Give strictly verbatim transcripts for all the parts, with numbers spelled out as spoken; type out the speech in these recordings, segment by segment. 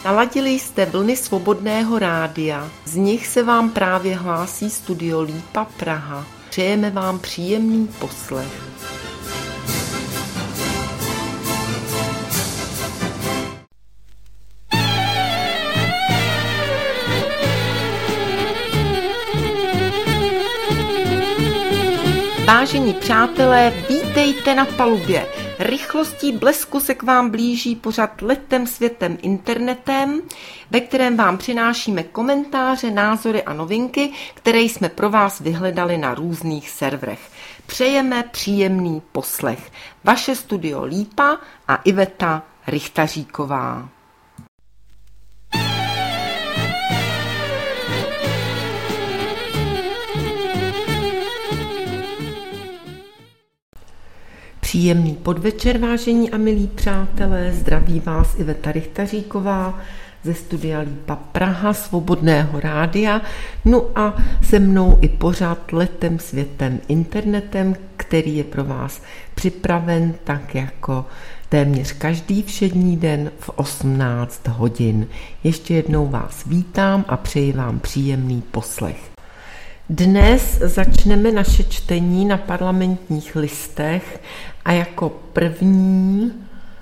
Naladili jste vlny Svobodného rádia, z nich se vám právě hlásí Studio Lípa Praha. Přejeme vám příjemný poslech. Vážení přátelé, vítejte na palubě. Rychlostí blesku se k vám blíží pořad Letem světem internetem, ve kterém vám přinášíme komentáře, názory a novinky, které jsme pro vás vyhledali na různých serverech. Přejeme příjemný poslech. Vaše Studio Lípa a Iveta Richtaříková. Příjemný podvečer, vážení a milí přátelé, zdraví vás Iveta Richtaříková ze Studia Lípa Praha, Svobodného rádia, no a se mnou i pořad Letem světem internetem, který je pro vás připraven tak jako téměř každý všední den v osmnáct hodin. Ještě jednou vás vítám a přeji vám příjemný poslech. Dnes začneme naše čtení na Parlamentních listech a jako první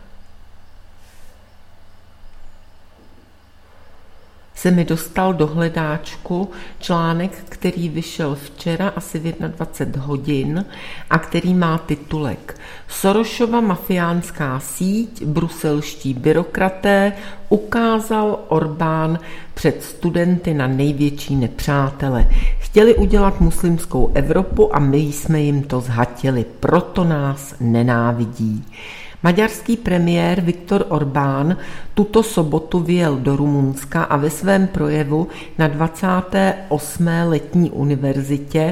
se mi dostal do hledáčku článek, který vyšel včera asi v dvacet jedna hodin a který má titulek Sorosova mafiánská síť, bruselští byrokraté, ukázal Orbán před studenty na největší nepřátele. Chtěli udělat muslimskou Evropu a my jsme jim to zhatili, proto nás nenávidí. Maďarský premiér Viktor Orbán tuto sobotu vyjel do Rumunska a ve svém projevu na dvacáté osmé letní univerzitě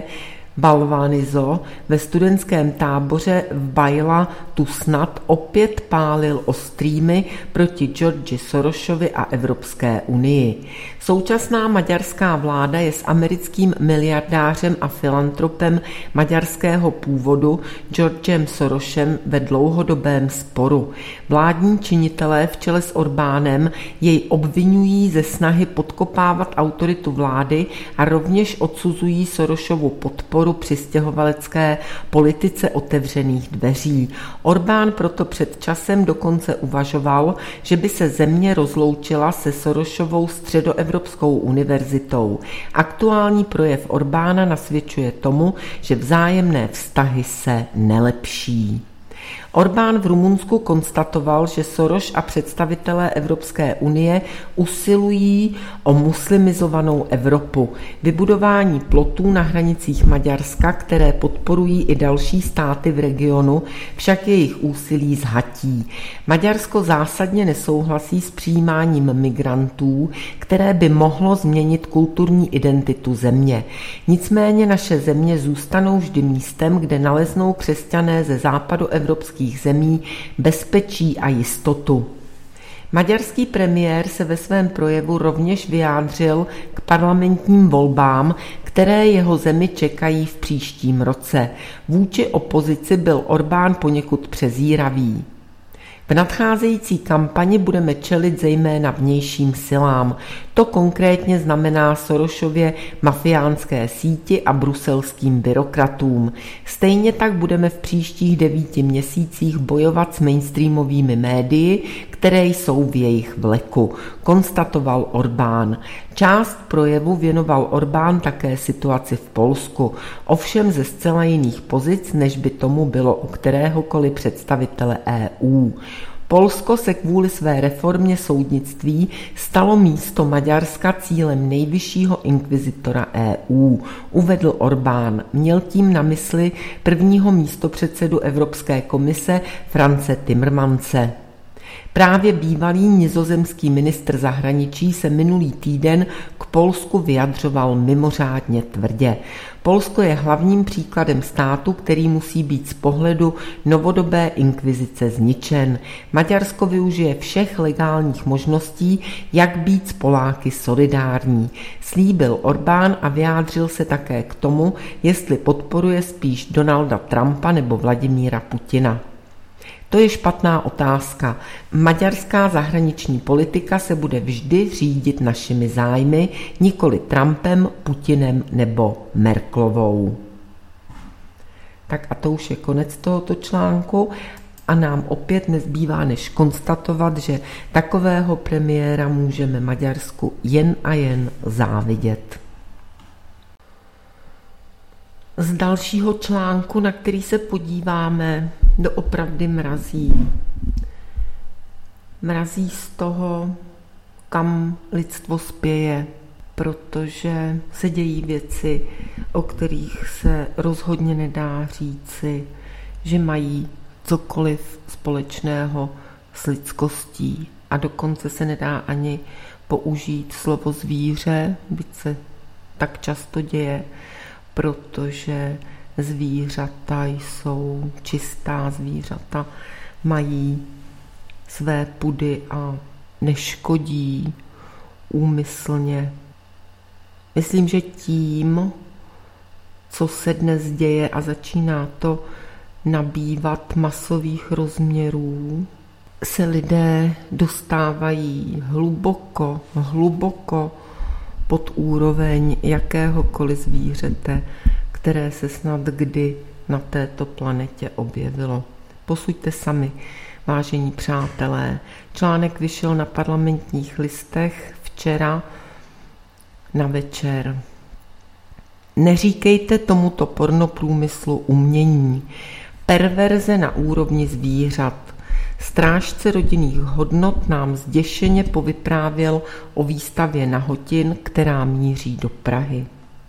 Balvanizo ve studentském táboře v Bajla Tusnad opět pálil ostrými proti Georgi Sorosovi a Evropské unii. Současná maďarská vláda je s americkým miliardářem a filantropem maďarského původu Georgem Sorosem ve dlouhodobém sporu. Vládní činitelé v čele s Orbánem jej obvinují ze snahy podkopávat autoritu vlády a rovněž odsuzují Sorosovu podporu přistěhovalecké politice otevřených dveří. Orbán proto před časem dokonce uvažoval, že by se země rozloučila se Sorosovou středoevropskou univerzitou. Aktuální projev Orbána nasvědčuje tomu, že vzájemné vztahy se nelepší. Orbán v Rumunsku konstatoval, že Soros a představitelé Evropské unie usilují o muslimizovanou Evropu. Vybudování plotů na hranicích Maďarska, které podporují i další státy v regionu, však jejich úsilí zhatí. Maďarsko zásadně nesouhlasí s přijímáním migrantů, které by mohlo změnit kulturní identitu země. Nicméně naše země zůstanou vždy místem, kde naleznou křesťané ze západu evropských zemí bezpečí a jistotu. Maďarský premiér se ve svém projevu rovněž vyjádřil k parlamentním volbám, které jeho zemi čekají v příštím roce. Vůči opozici byl Orbán poněkud přezíravý. V nadcházející kampani budeme čelit zejména vnějším silám. To konkrétně znamená Sorosově mafiánské síti a bruselským byrokratům. Stejně tak budeme v příštích devíti měsících bojovat s mainstreamovými médii, které jsou v jejich vleku, konstatoval Orbán. Část projevu věnoval Orbán také situaci v Polsku, ovšem ze zcela jiných pozic, než by tomu bylo u kteréhokoliv představitele E U. Polsko se kvůli své reformě soudnictví stalo místo Maďarska cílem nejvyššího inkvizitora E U, uvedl Orbán. Měl tím na mysli prvního místopředsedu Evropské komise France Timmermanse. Právě bývalý nizozemský ministr zahraničí se minulý týden k Polsku vyjadřoval mimořádně tvrdě. Polsko je hlavním příkladem státu, který musí být z pohledu novodobé inkvizice zničen. Maďarsko využije všech legálních možností, jak být s Poláky solidární. Slíbil Orbán a vyjádřil se také k tomu, jestli podporuje spíš Donalda Trumpa nebo Vladimíra Putina. To je špatná otázka. Maďarská zahraniční politika se bude vždy řídit našimi zájmy, nikoli Trumpem, Putinem nebo Merkelovou. Tak a to už je konec tohoto článku a nám opět nezbývá než konstatovat, že takového premiéra můžeme Maďarsku jen a jen závidět. Z dalšího článku, na který se podíváme, doopravdy mrazí. Mrazí z toho, kam lidstvo spěje, protože se dějí věci, o kterých se rozhodně nedá říci, že mají cokoliv společného s lidskostí. A dokonce se nedá ani použít slovo zvíře, byť se tak často děje, protože zvířata jsou čistá, zvířata mají své pudy a neškodí úmyslně. Myslím, že tím, co se dnes děje a začíná to nabývat masových rozměrů, se lidé dostávají hluboko, hluboko pod úroveň jakéhokoliv zvířete, které se snad kdy na této planetě objevilo. Posuďte sami, vážení přátelé. Článek vyšel na Parlamentních listech včera na večer. Neříkejte tomuto pornoprůmyslu umění. Perverze na úrovni zvířat. Strážce rodinných hodnot nám zděšeně povyprávěl o výstavě nahotin, která míří do Prahy.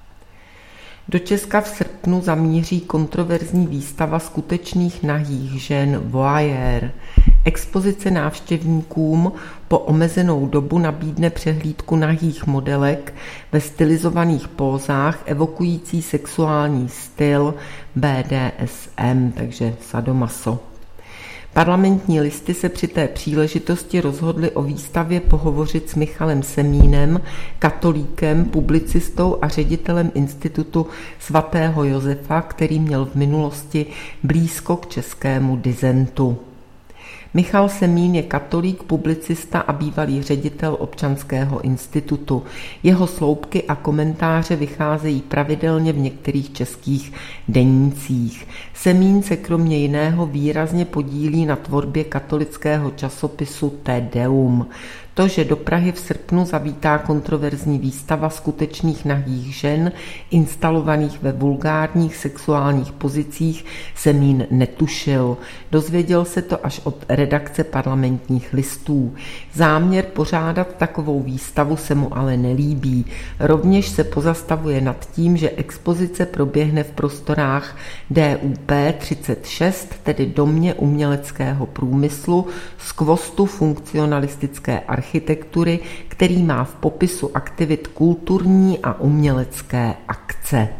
Do Česka v srpnu zamíří kontroverzní výstava skutečných nahých žen voyeur. Expozice návštěvníkům po omezenou dobu nabídne přehlídku nahých modelek ve stylizovaných pózách evokující sexuální styl bé dé es em, takže sadomaso. Parlamentní listy se při té příležitosti rozhodly o výstavě pohovořit s Michalem Semínem, katolíkem, publicistou a ředitelem Institutu svatého Josefa, který měl v minulosti blízko k českému disentu. Michal Semín je katolík, publicista a bývalý ředitel Občanského institutu. Jeho sloupky a komentáře vycházejí pravidelně v některých českých denících. Semín se kromě jiného výrazně podílí na tvorbě katolického časopisu Te Deum. To, že do Prahy v srpnu zavítá kontroverzní výstava skutečných nahých žen, instalovaných ve vulgárních sexuálních pozicích, Semín netušil. Dozvěděl se to až od redakce Parlamentních listů. Záměr pořádat takovou výstavu se mu ale nelíbí. Rovněž se pozastavuje nad tím, že expozice proběhne v prostorách dé ú pé třicet šest, tedy Domě uměleckého průmyslu, skvostu funkcionalistické architektury, který má v popisu aktivit kulturní a umělecké akce.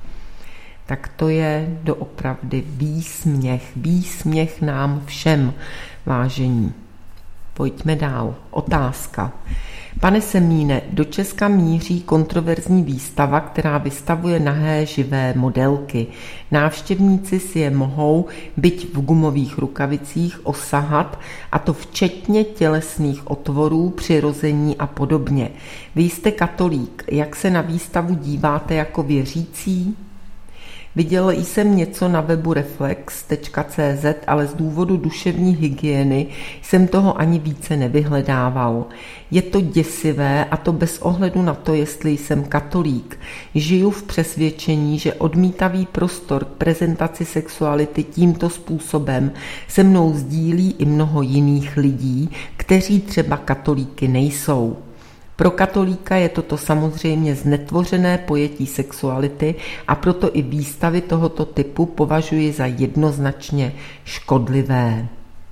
Tak to je doopravdy výsměch, výsměch nám všem, vážení. Pojďme dál. Otázka. Pane Semíne, do Česka míří kontroverzní výstava, která vystavuje nahé živé modelky. Návštěvníci si je mohou, byť v gumových rukavicích, osahat, a to včetně tělesných otvorů, přirození a podobně. Vy jste katolík, jak se na výstavu díváte jako věřící? Viděl jsem něco na webu reflex tečka cé zet, ale z důvodu duševní hygieny jsem toho ani více nevyhledával. Je to děsivé, a to bez ohledu na to, jestli jsem katolík. Žiju v přesvědčení, že odmítavý prostor k prezentaci sexuality tímto způsobem se mnou sdílí i mnoho jiných lidí, kteří třeba katolíky nejsou. Pro katolíka je toto samozřejmě znetvořené pojetí sexuality a proto i výstavy tohoto typu považuji za jednoznačně škodlivé.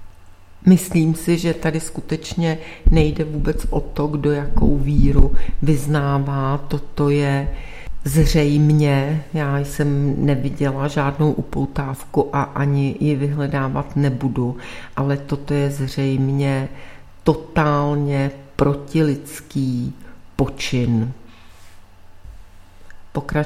Myslím si, že tady skutečně nejde vůbec o to, kdo jakou víru vyznává. Toto je zřejmě, já jsem neviděla žádnou upoutávku a ani ji vyhledávat nebudu, ale toto je zřejmě totálně protilidský počin.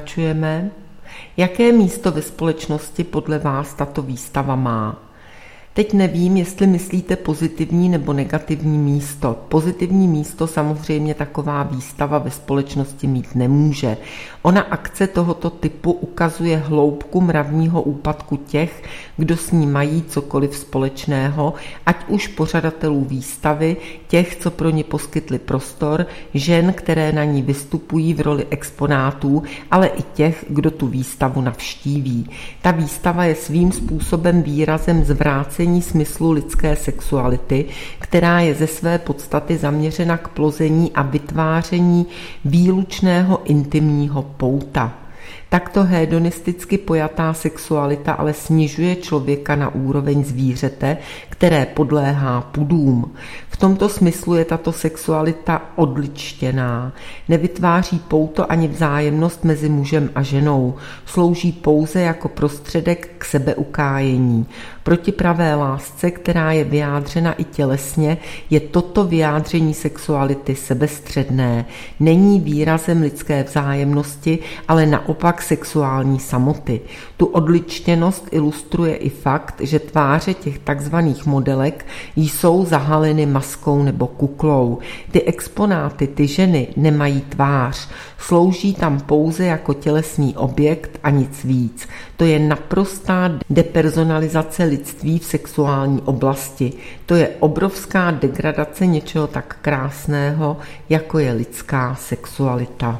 Pokračujeme. Jaké místo ve společnosti podle vás tato výstava má? Teď nevím, jestli myslíte pozitivní nebo negativní místo. Pozitivní místo samozřejmě taková výstava ve společnosti mít nemůže. Ona akce tohoto typu ukazuje hloubku mravního úpadku těch, kdo s ní mají cokoliv společného, ať už pořadatelů výstavy, těch, co pro ně poskytli prostor, žen, které na ní vystupují v roli exponátů, ale i těch, kdo tu výstavu navštíví. Ta výstava je svým způsobem výrazem zvrácení smyslu lidské sexuality, která je ze své podstaty zaměřena k plození a vytváření výlučného intimního pouta. Takto hedonisticky pojatá sexualita ale snižuje člověka na úroveň zvířete, které podléhá pudům. V tomto smyslu je tato sexualita odličtěná. Nevytváří pouto ani vzájemnost mezi mužem a ženou. Slouží pouze jako prostředek k sebeukájení. Proti pravé lásce, která je vyjádřena i tělesně, je toto vyjádření sexuality sebestředné. Není výrazem lidské vzájemnosti, ale naopak sexuální samoty. Tu odličtěnost ilustruje i fakt, že tváře těch takzvaných modelek jsou zahaleny maskou nebo kuklou. Ty exponáty, ty ženy nemají tvář, slouží tam pouze jako tělesný objekt a nic víc. To je naprostá depersonalizace lidství v sexuální oblasti. To je obrovská degradace něčeho tak krásného, jako je lidská sexualita.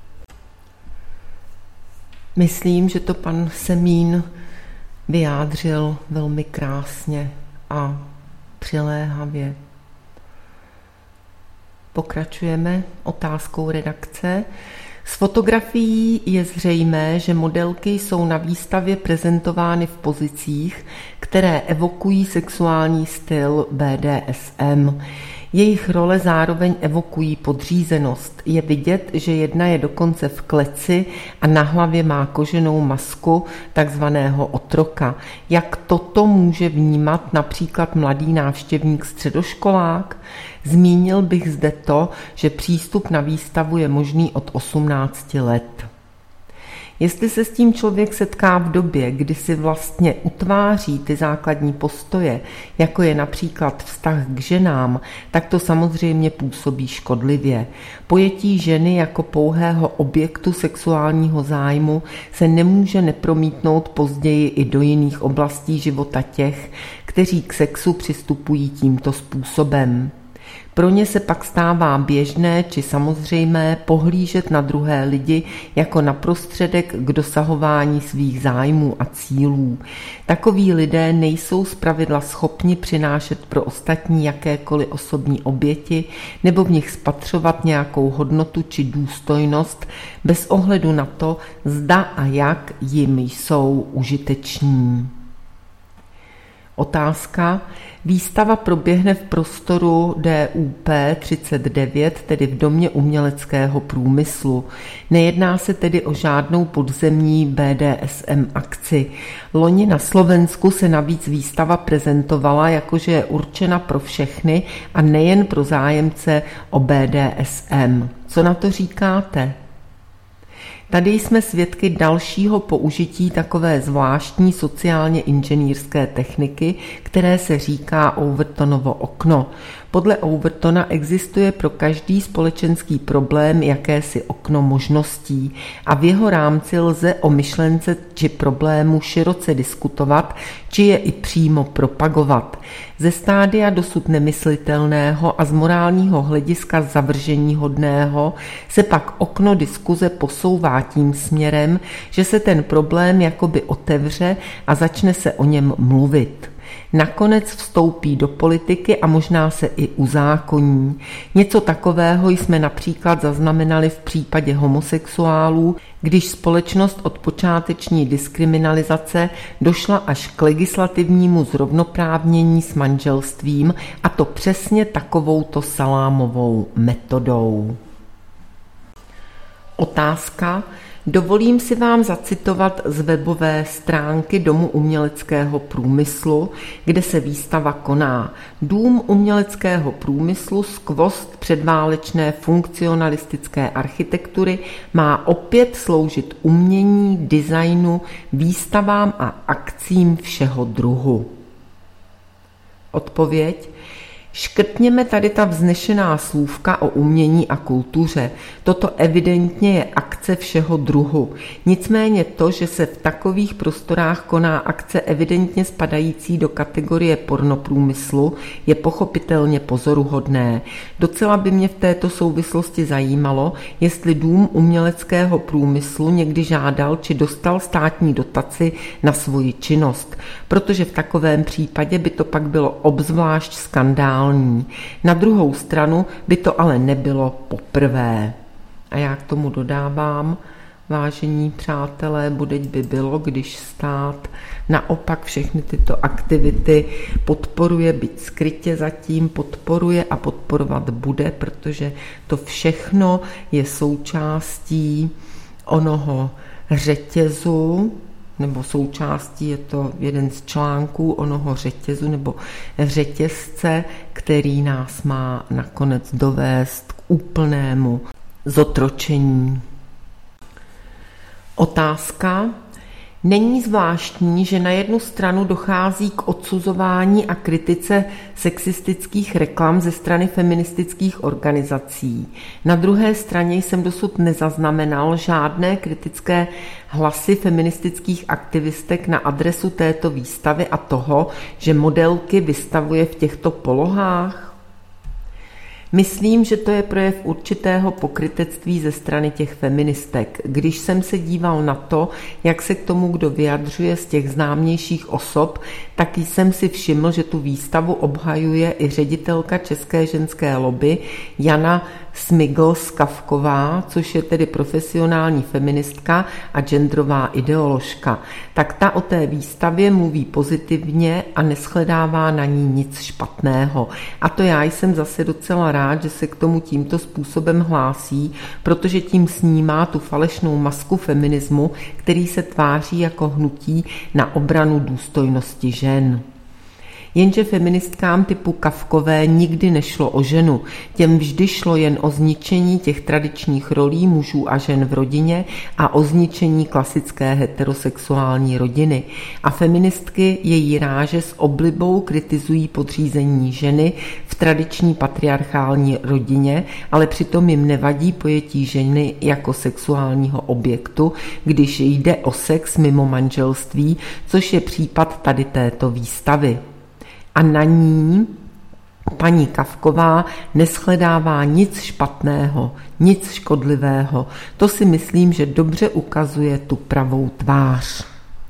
Myslím, že to pan Semín vyjádřil velmi krásně a přiléhavě. Pokračujeme otázkou redakce. Z fotografií je zřejmé, že modelky jsou na výstavě prezentovány v pozicích, které evokují sexuální styl bé dé es em. Jejich role zároveň evokují podřízenost. Je vidět, že jedna je dokonce v kleci a na hlavě má koženou masku takzvaného otroka. Jak toto může vnímat například mladý návštěvník středoškolák? Zmínil bych zde to, že přístup na výstavu je možný od osmnácti let. Jestli se s tím člověk setká v době, kdy si vlastně utváří ty základní postoje, jako je například vztah k ženám, tak to samozřejmě působí škodlivě. Pojetí ženy jako pouhého objektu sexuálního zájmu se nemůže nepromítnout později i do jiných oblastí života těch, kteří k sexu přistupují tímto způsobem. Pro ně se pak stává běžné či samozřejmé pohlížet na druhé lidi jako na prostředek k dosahování svých zájmů a cílů. Takoví lidé nejsou zpravidla schopni přinášet pro ostatní jakékoliv osobní oběti nebo v nich spatřovat nějakou hodnotu či důstojnost bez ohledu na to, zda a jak jim jsou užiteční. Otázka. Výstava proběhne v prostoru dé ú pé třicet devět, tedy v Domě uměleckého průmyslu. Nejedná se tedy o žádnou podzemní bé dé es em akci. Loni na Slovensku se navíc výstava prezentovala, jakože je určena pro všechny a nejen pro zájemce o bé dé es em. Co na to říkáte? Tady jsme svědky dalšího použití takové zvláštní sociálně inženýrské techniky, které se říká Overtonovo okno. Podle Overtona existuje pro každý společenský problém jakési okno možností a v jeho rámci lze o myšlence či problému široce diskutovat, či je i přímo propagovat. Ze stádia dosud nemyslitelného a z morálního hlediska zavrženíhodného se pak okno diskuze posouvá tím směrem, že se ten problém jakoby otevře a začne se o něm mluvit. Nakonec vstoupí do politiky a možná se i uzákoní. Něco takového jsme například zaznamenali v případě homosexuálů, když společnost od počáteční diskriminalizace došla až k legislativnímu zrovnoprávnění s manželstvím, a to přesně takovouto salámovou metodou. Otázka. Dovolím si vám zacitovat z webové stránky Domu uměleckého průmyslu, kde se výstava koná. Dům uměleckého průmyslu, skvost předválečné funkcionalistické architektury, má opět sloužit umění, designu, výstavám a akcím všeho druhu. Odpověď: škrtněme tady ta vznešená slůvka o umění a kultuře. Toto evidentně je akce všeho druhu. Nicméně to, že se v takových prostorách koná akce evidentně spadající do kategorie pornoprůmyslu, je pochopitelně pozoruhodné. Docela by mě v této souvislosti zajímalo, jestli Dům uměleckého průmyslu někdy žádal či dostal státní dotaci na svoji činnost, protože v takovém případě by to pak bylo obzvlášť skandální. Na druhou stranu by to ale nebylo poprvé. A já k tomu dodávám, vážení přátelé, budeť by bylo, když stát naopak všechny tyto aktivity podporuje, byť skrytě zatím podporuje a podporovat bude, protože to všechno je součástí onoho řetězu, nebo součástí, je to jeden z článků onoho řetězu nebo řetězce, který nás má nakonec dovést k úplnému zotročení. Otázka. Není zvláštní, že na jednu stranu dochází k odsuzování a kritice sexistických reklam ze strany feministických organizací. Na druhé straně jsem dosud nezaznamenal žádné kritické hlasy feministických aktivistek na adresu této výstavy a toho, že modelky vystavuje v těchto polohách. Myslím, že to je projev určitého pokrytectví ze strany těch feministek. Když jsem se díval na to, jak se k tomu kdo vyjadřuje z těch známějších osob, tak jsem si všiml, že tu výstavu obhajuje i ředitelka České ženské lobby Jana Smigl-Skavková, což je tedy profesionální feministka a genderová ideoložka. Tak ta o té výstavě mluví pozitivně a neshledává na ní nic špatného. A to já jsem zase docela rád, že se k tomu tímto způsobem hlásí, protože tím snímá tu falešnou masku feminismu, který se tváří jako hnutí na obranu důstojnosti žen. Jenže feministkám typu Kavkové nikdy nešlo o ženu, těm vždy šlo jen o zničení těch tradičních rolí mužů a žen v rodině a o zničení klasické heterosexuální rodiny. A feministky její ráže s oblibou kritizují podřízení ženy v tradiční patriarchální rodině, ale přitom jim nevadí pojetí ženy jako sexuálního objektu, když jde o sex mimo manželství, což je případ tady této výstavy. A na ní paní Kavková neshledává nic špatného, nic škodlivého. To si myslím, že dobře ukazuje tu pravou tvář.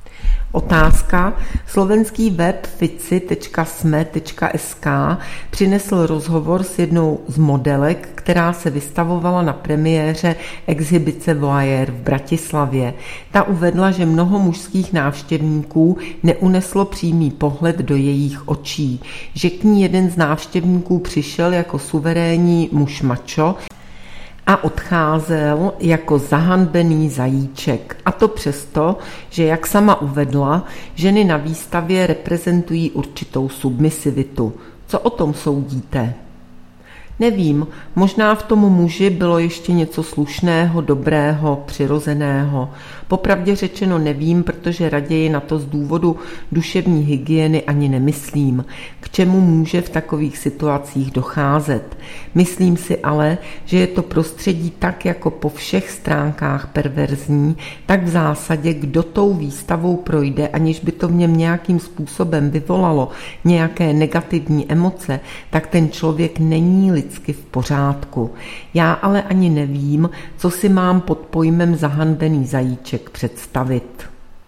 Otázka. Slovenský web fici tečka sme tečka es ká přinesl rozhovor s jednou z modelek, která se vystavovala na premiéře exhibice Voyeur v Bratislavě. Ta uvedla, že mnoho mužských návštěvníků neuneslo přímý pohled do jejich očí, že k ní jeden z návštěvníků přišel jako suverénní muž mačo a odcházel jako zahanbený zajíček. A to přesto, že jak sama uvedla, ženy na výstavě reprezentují určitou submisivitu. Co o tom soudíte? Nevím, možná v tom muži bylo ještě něco slušného, dobrého, přirozeného. Popravdě řečeno nevím, protože raději na to z důvodu duševní hygieny ani nemyslím. K čemu může v takových situacích docházet? Myslím si ale, že je to prostředí tak jako po všech stránkách perverzní, tak v zásadě kdo tou výstavou projde, aniž by to v něm nějakým způsobem vyvolalo nějaké negativní emoce, tak ten člověk není lidsky v pořádku. Já ale ani nevím, co si mám pod pojmem zahanbený zajíček představit.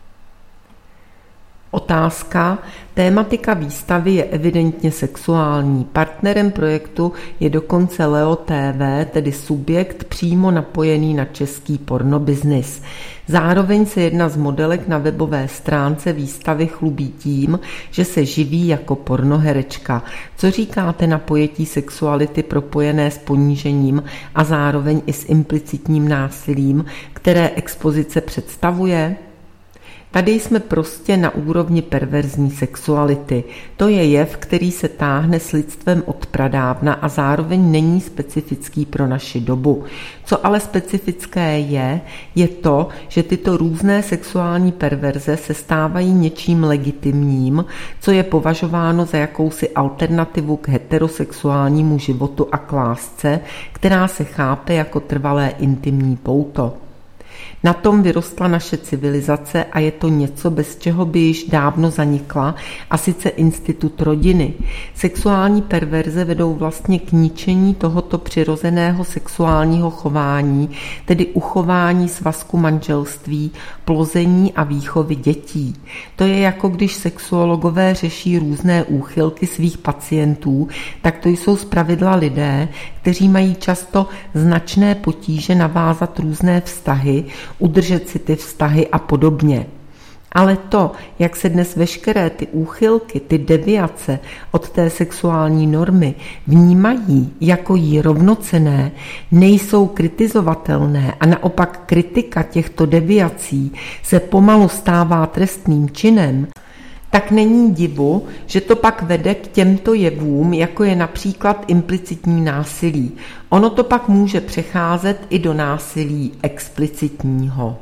Otázka. Tématika výstavy je evidentně sexuální. Partnerem projektu je dokonce Leo té vé, tedy subjekt přímo napojený na český pornobiznis. Zároveň se jedna z modelek na webové stránce výstavy chlubí tím, že se živí jako pornoherečka. Co říkáte na pojetí sexuality propojené s ponížením a zároveň i s implicitním násilím, které expozice představuje? Tady jsme prostě na úrovni perverzní sexuality. To je jev, který se táhne s lidstvem od pradávna a zároveň není specifický pro naši dobu. Co ale specifické je, je to, že tyto různé sexuální perverze se stávají něčím legitimním, co je považováno za jakousi alternativu k heterosexuálnímu životu a k lásce, která se chápe jako trvalé intimní pouto. Na tom vyrostla naše civilizace a je to něco, bez čeho by již dávno zanikla, a sice institut rodiny. Sexuální perverze vedou vlastně k ničení tohoto přirozeného sexuálního chování, tedy uchování svazku manželství, plození a výchovy dětí. To je jako když sexuologové řeší různé úchylky svých pacientů, tak to jsou zpravidla lidé, kteří mají často značné potíže navázat různé vztahy, udržet si ty vztahy a podobně. Ale to, jak se dnes veškeré ty úchylky, ty deviace od té sexuální normy vnímají jako jí rovnocenné, nejsou kritizovatelné a naopak kritika těchto deviací se pomalu stává trestným činem, tak není divu, že to pak vede k těmto jevům, jako je například implicitní násilí. Ono to pak může přecházet i do násilí explicitního.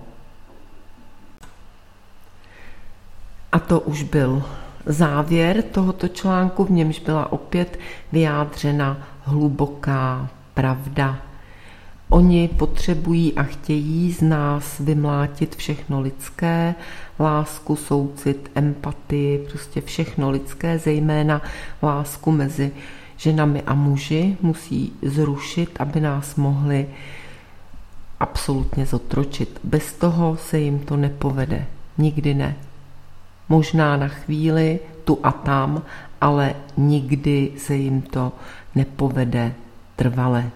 A to už byl závěr tohoto článku, v němž byla opět vyjádřena hluboká pravda. Oni potřebují a chtějí z nás vymlátit všechno lidské, lásku, soucit, empatii, prostě všechno lidské, zejména lásku mezi ženami a muži musí zrušit, aby nás mohli absolutně zotročit. Bez toho se jim to nepovede. Nikdy ne. Možná na chvíli, tu a tam, ale nikdy se jim to nepovede trvale.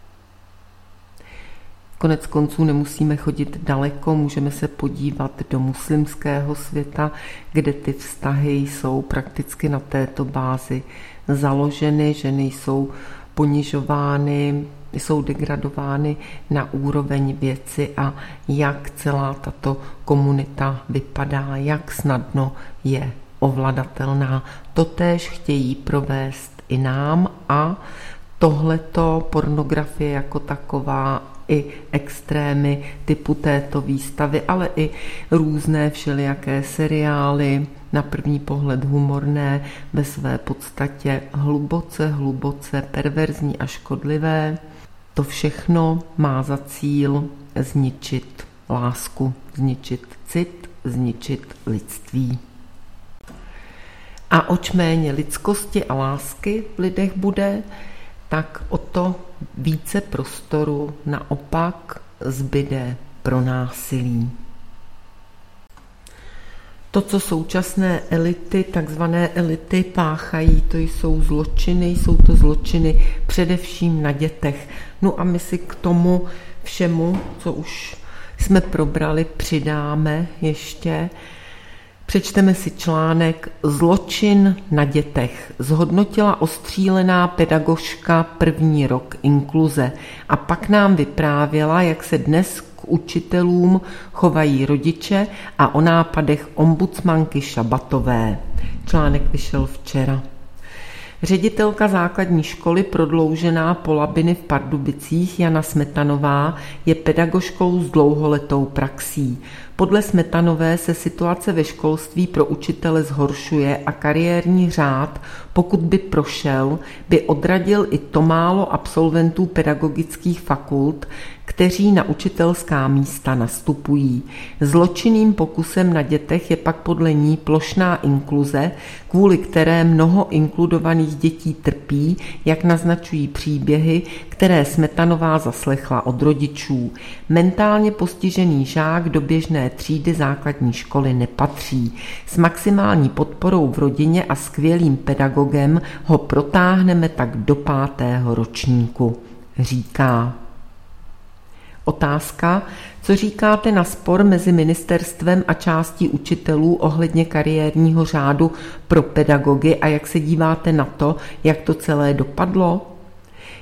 Konec konců nemusíme chodit daleko, můžeme se podívat do muslimského světa, kde ty vztahy jsou prakticky na této bázi založeny, ženy jsou ponižovány, jsou degradovány na úroveň věci a jak celá tato komunita vypadá, jak snadno je ovladatelná. Totéž chtějí provést i nám a tohleto pornografie jako taková i extrémy typu této výstavy, ale i různé všelijaké seriály, na první pohled humorné, ve své podstatě hluboce, hluboce perverzní a škodlivé. To všechno má za cíl zničit lásku, zničit cit, zničit lidství. A oč méně lidskosti a lásky v lidech bude, tak o to více prostoru naopak zbyde pro násilí. To, co současné elity, takzvané elity páchají, to jsou zločiny, jsou to zločiny především na dětech. No a my si k tomu všemu, co už jsme probrali, přidáme ještě. Přečteme si článek Zločin na dětech. Zhodnotila ostřílená pedagožka první rok inkluze a pak nám vyprávěla, jak se dnes k učitelům chovají rodiče a o nápadech ombudsmanky Šabatové. Článek vyšel včera. Ředitelka základní školy prodloužená Polabiny v Pardubicích Jana Smetanová je pedagožkou s dlouholetou praxí. Podle Smetanové se situace ve školství pro učitele zhoršuje a kariérní řád, pokud by prošel, by odradil i to málo absolventů pedagogických fakult, kteří na učitelská místa nastupují. Zločinným pokusem na dětech je pak podle ní plošná inkluze, kvůli které mnoho inkludovaných dětí trpí, jak naznačují příběhy, které Smetanová zaslechla od rodičů. Mentálně postižený žák do běžné třídy základní školy nepatří. S maximální podporou v rodině a skvělým pedagogem ho protáhneme tak do pátého ročníku, říká. Otázka, co říkáte na spor mezi ministerstvem a částí učitelů ohledně kariérního řádu pro pedagogy a jak se díváte na to, jak to celé dopadlo?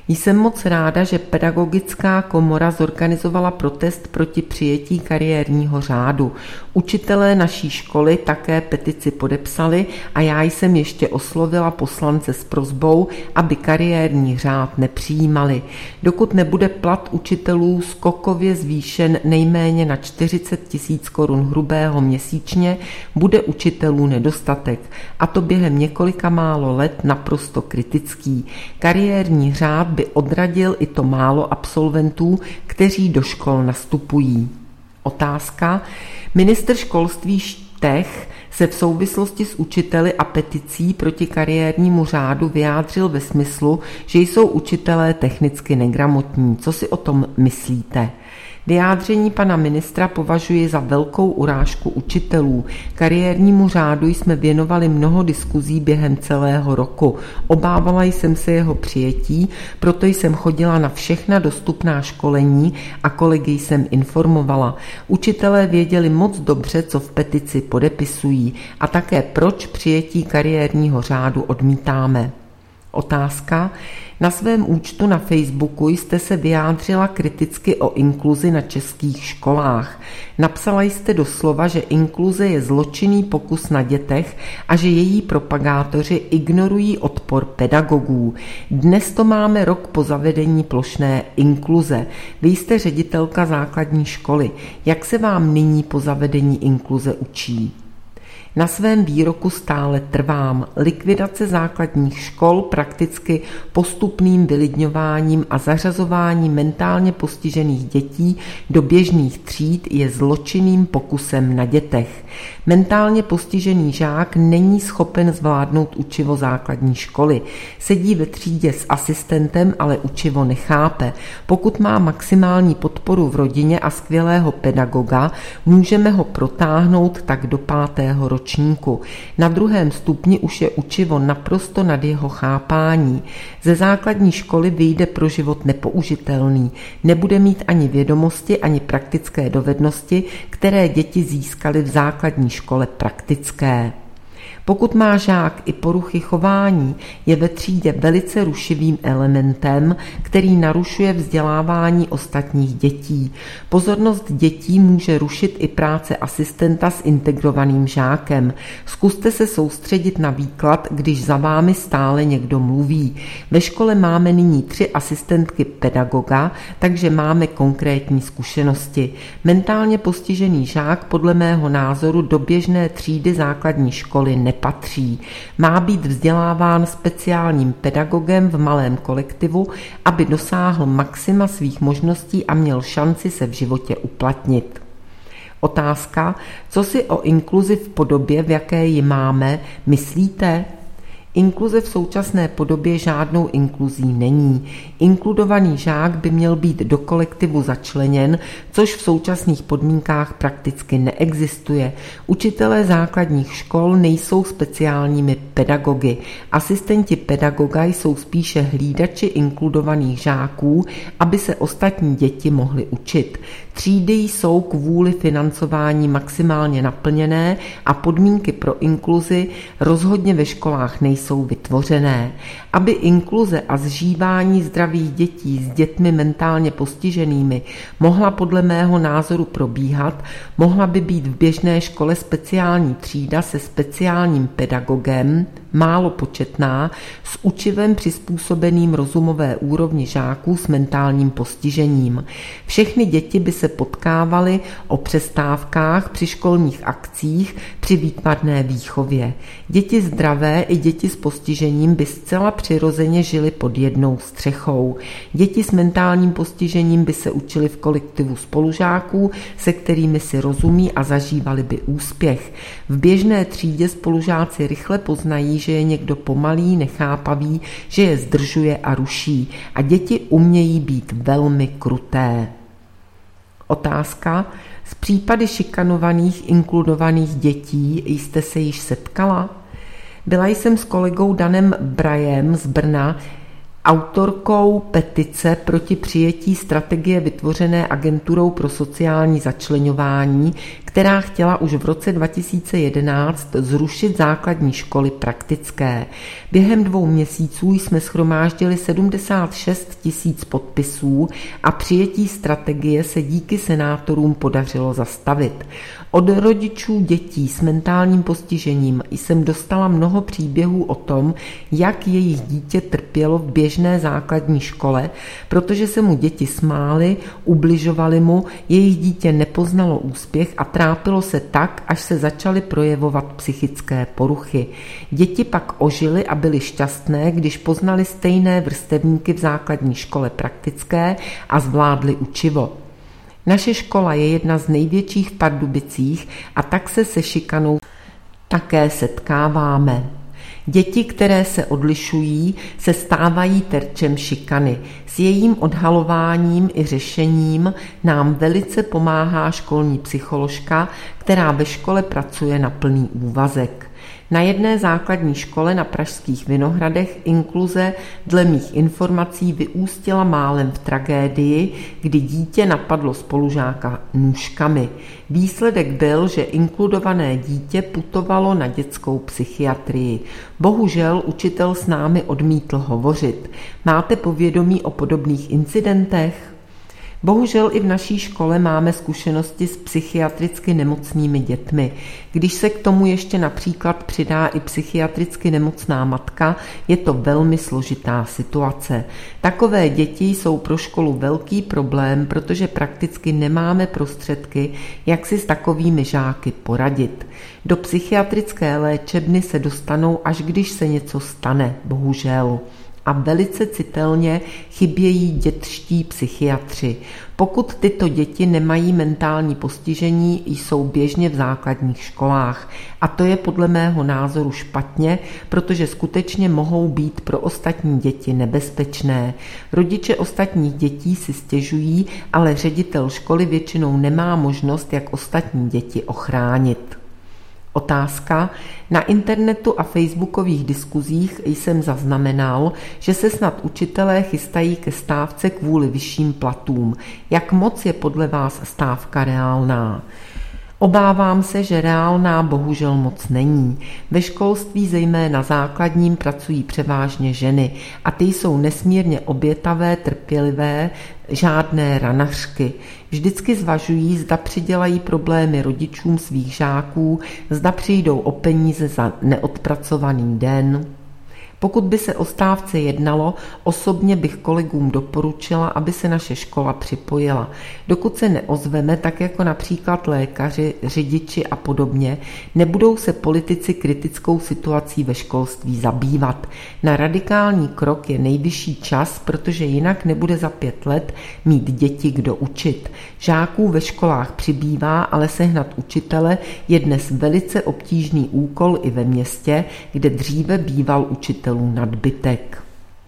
Jsem moc ráda, že Pedagogická komora zorganizovala protest proti přijetí kariérního řádu. Učitelé naší školy také petici podepsali a já jsem ještě oslovila poslance s prosbou, aby kariérní řád nepřijímali. Dokud nebude plat učitelů skokově zvýšen nejméně na čtyřicet tisíc korun hrubého měsíčně, bude učitelů nedostatek. A to během několika málo let naprosto kritický. Kariérní řád by odradil i to málo absolventů, kteří do škol nastupují. Otázka. Ministr školství Štech se v souvislosti s učiteli a peticí proti kariérnímu řádu vyjádřil ve smyslu, že jsou učitelé technicky negramotní. Co si o tom myslíte? Vyjádření pana ministra považuji za velkou urážku učitelů. Kariérnímu řádu jsme věnovali mnoho diskuzí během celého roku. Obávala jsem se jeho přijetí, proto jsem chodila na všechna dostupná školení a kolegy jsem informovala. Učitelé věděli moc dobře, co v petici podepisují a také proč přijetí kariérního řádu odmítáme. Otázka. Na svém účtu na Facebooku jste se vyjádřila kriticky o inkluzi na českých školách. Napsala jste doslova, že inkluze je zločinný pokus na dětech a že její propagátoři ignorují odpor pedagogů. Dnes to máme rok po zavedení plošné inkluze. Vy jste ředitelka základní školy. Jak se vám nyní po zavedení inkluze učí? Na svém výroku stále trvám. Likvidace základních škol prakticky postupným vylidňováním a zařazováním mentálně postižených dětí do běžných tříd je zločinným pokusem na dětech. Mentálně postižený žák není schopen zvládnout učivo základní školy. Sedí ve třídě s asistentem, ale učivo nechápe. Pokud má maximální podporu v rodině a skvělého pedagoga, můžeme ho protáhnout tak do pátého ročníku. Na druhém stupni už je učivo naprosto nad jeho chápání. Ze základní školy vyjde pro život nepoužitelný. Nebude mít ani vědomosti, ani praktické dovednosti, které děti získaly v základní škole praktické. Pokud má žák i poruchy chování, je ve třídě velice rušivým elementem, který narušuje vzdělávání ostatních dětí. Pozornost dětí může rušit i práce asistenta s integrovaným žákem. Zkuste se soustředit na výklad, když za vámi stále někdo mluví. Ve škole máme nyní tři asistentky pedagoga, takže máme konkrétní zkušenosti. Mentálně postižený žák podle mého názoru do běžné třídy základní školy nepatří. Má být vzděláván speciálním pedagogem v malém kolektivu, aby dosáhl maxima svých možností a měl šanci se v životě uplatnit. Otázka, co si o inkluzi v podobě, v jaké ji máme, myslíte? Inkluze v současné podobě žádnou inkluzí není. Inkludovaný žák by měl být do kolektivu začleněn, což v současných podmínkách prakticky neexistuje. Učitelé základních škol nejsou speciálními pedagogy. Asistenti pedagoga jsou spíše hlídači inkludovaných žáků, aby se ostatní děti mohly učit. Třídy jsou kvůli financování maximálně naplněné a podmínky pro inkluzi rozhodně ve školách nejsou vytvořené. Aby inkluze a zžívání zdravých dětí s dětmi mentálně postiženými mohla podle mého názoru probíhat, mohla by být v běžné škole speciální třída se speciálním pedagogem, málo početná, s učivem přizpůsobeným rozumové úrovni žáků s mentálním postižením. Všechny děti by se potkávaly o přestávkách při školních akcích při výtvarné výchově. Děti zdravé i děti s postižením by zcela přirozeně žily pod jednou střechou. Děti s mentálním postižením by se učily v kolektivu spolužáků, se kterými si rozumí a zažívali by úspěch. V běžné třídě spolužáci rychle poznají, že je někdo pomalý, nechápavý, že je zdržuje a ruší. A děti umějí být velmi kruté. Otázka. S případy šikanovaných, inkludovaných dětí jste se již setkala? Byla jsem s kolegou Danem Brajem z Brna autorkou petice proti přijetí strategie vytvořené Agenturou pro sociální začleňování, která chtěla už v roce dva tisíce jedenáct zrušit základní školy praktické. Během dvou měsíců jsme shromáždili sedmdesát šest tisíc podpisů a přijetí strategie se díky senátorům podařilo zastavit. Od rodičů dětí s mentálním postižením jsem dostala mnoho příběhů o tom, jak jejich dítě trpělo v běžné základní škole, protože se mu děti smály, ubližovali mu, jejich dítě nepoznalo úspěch a trápilo se tak, až se začaly projevovat psychické poruchy. Děti pak ožily a byly šťastné, když poznali stejné vrstevníky v základní škole praktické a zvládli učivo. Naše škola je jedna z největších v Pardubicích a tak se se šikanou také setkáváme. Děti, které se odlišují, se stávají terčem šikany. S jejím odhalováním i řešením nám velice pomáhá školní psycholožka, která ve škole pracuje na plný úvazek. Na jedné základní škole na pražských Vinohradech inkluze dle mých informací vyústila málem v tragédii, kdy dítě napadlo spolužáka nůžkami. Výsledek byl, že inkludované dítě putovalo na dětskou psychiatrii. Bohužel učitel s námi odmítl hovořit. Máte povědomí o podobných incidentech? Bohužel i v naší škole máme zkušenosti s psychiatricky nemocnými dětmi. Když se k tomu ještě například přidá i psychiatricky nemocná matka, je to velmi složitá situace. Takové děti jsou pro školu velký problém, protože prakticky nemáme prostředky, jak si s takovými žáky poradit. Do psychiatrické léčebny se dostanou, až když se něco stane, bohužel. A velice citelně chybějí dětští psychiatři. Pokud tyto děti nemají mentální postižení, jsou běžně v základních školách. A to je podle mého názoru špatně, protože skutečně mohou být pro ostatní děti nebezpečné. Rodiče ostatních dětí si stěžují, ale ředitel školy většinou nemá možnost, jak ostatní děti ochránit. Otázka. Na internetu a facebookových diskuzích jsem zaznamenal, že se snad učitelé chystají ke stávce kvůli vyšším platům. Jak moc je podle vás stávka reálná? Obávám se, že reálná bohužel moc není. Ve školství, zejména základním, pracují převážně ženy a ty jsou nesmírně obětavé, trpělivé, žádné ranařky. Vždycky zvažují, zda přidělají problémy rodičům svých žáků, zda přijdou o peníze za neodpracovaný den. Pokud by se o stávce jednalo, osobně bych kolegům doporučila, aby se naše škola připojila. Dokud se neozveme, tak jako například lékaři, řidiči a podobně, nebudou se politici kritickou situací ve školství zabývat. Na radikální krok je nejvyšší čas, protože jinak nebude za pět let mít děti kdo učit. Žáků ve školách přibývá, ale sehnat učitele je dnes velice obtížný úkol i ve městě, kde dříve býval učitel nadbytek.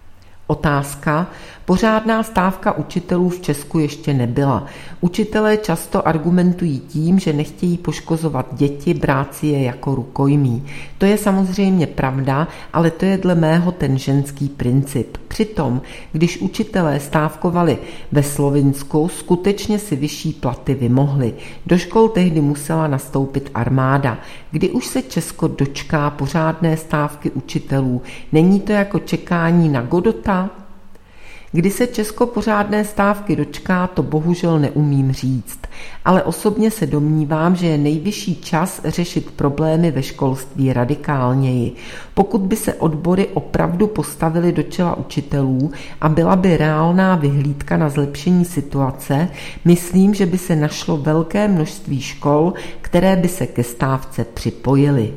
Otázka. Pořádná stávka učitelů v Česku ještě nebyla. Učitelé často argumentují tím, že nechtějí poškozovat děti, brát si je jako rukojmí. To je samozřejmě pravda, ale to je dle mého ten ženský princip. Přitom, když učitelé stávkovali ve Slovinsku, skutečně si vyšší platy vymohli. Do škol tehdy musela nastoupit armáda. Kdy už se Česko dočká pořádné stávky učitelů, není to jako čekání na Godota? Kdy se Česko pořádné stávky dočká, to bohužel neumím říct, ale osobně se domnívám, že je nejvyšší čas řešit problémy ve školství radikálněji. Pokud by se odbory opravdu postavily do čela učitelů a byla by reálná vyhlídka na zlepšení situace, myslím, že by se našlo velké množství škol, které by se ke stávce připojily.